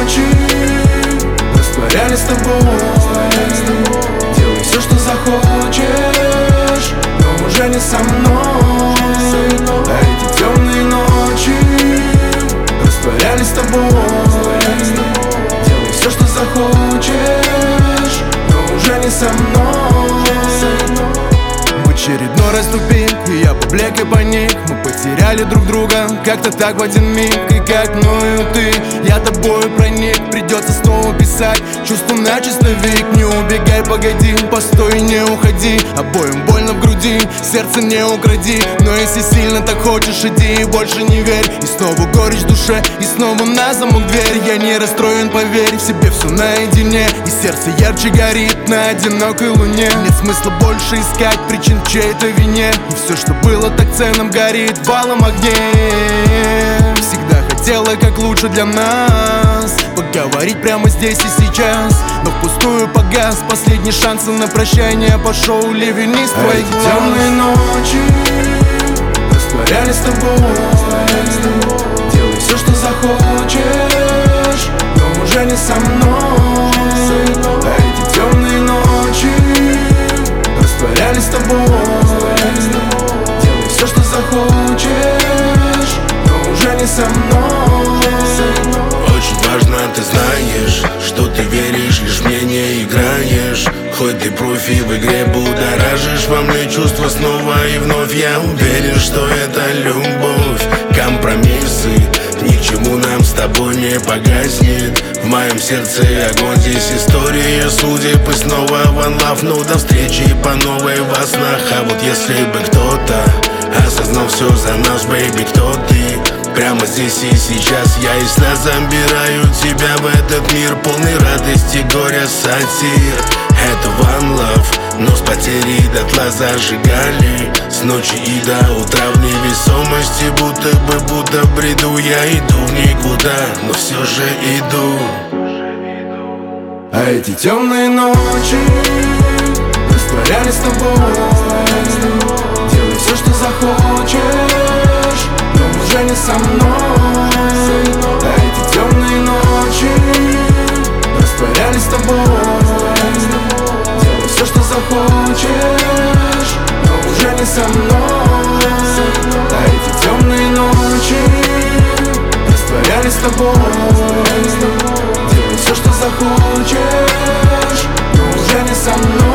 ночи растворялись с тобой. Делай все, что захочешь, но уже не со мной. А эти темные ночи растворялись с тобой. Делай все, что захочешь, но уже не со мной. В очередной раз тупик, и я поблек и паник. Мы потеряли друг друга, как-то так в один миг. И как мною ты, я тобою проник. Придется снова писать чувства на чистовик. Не убегай, погоди, постой, не уходи. Обоим больно в груди, сердце не укради. Но если сильно так хочешь, иди и больше не верь. И снова горечь в душе, и снова на замок дверь. Я не расстроен, поверь, в себе все наедине. И сердце ярче горит на одинокой луне. Нет смысла больше искать причин в чьей-то вине. И все, что было так ценным, горит в алом огне. Всегда хотела как лучше для нас, поговорить прямо здесь и сейчас, но впустую погас последний шанс, и на прощание пошел ливень из твоих глаз. Темные ночи растворялись с тобой. Делай все, что захочешь, но уже не со мной. А эти темные ночи растворялись с тобой. Делай все, что захочешь, но уже не со мной. Очень важно, ты знаешь, что ты веришь, лишь мне не играешь. Хоть ты профи в игре, будоражишь во мне чувства снова и вновь. Я уверен, что это любовь. Компромиссы ни к чему нам с тобой не погаснет. В моем сердце огонь, здесь история судеб. И снова one love, ну до встречи по новой во снах. А вот если бы кто-то осознал все за нас, бэйби, кто ты? Прямо здесь и сейчас я из сна забираю тебя в этот мир, полный радости, горя, сатир. Это one love, но с потерей дотла зажигали. С ночи и до утра в невесомости, будто в бреду. Я иду в никуда, но все же иду. А эти темные ночи растворялись с тобой. Делай все, что захочешь, но уже не со мной. А эти темные ночи растворялись с тобой. Делай все, что захочешь, но уже не со мной. А эти темные ночи растворялись с тобой. Делай все, что захочешь, но уже не со мной.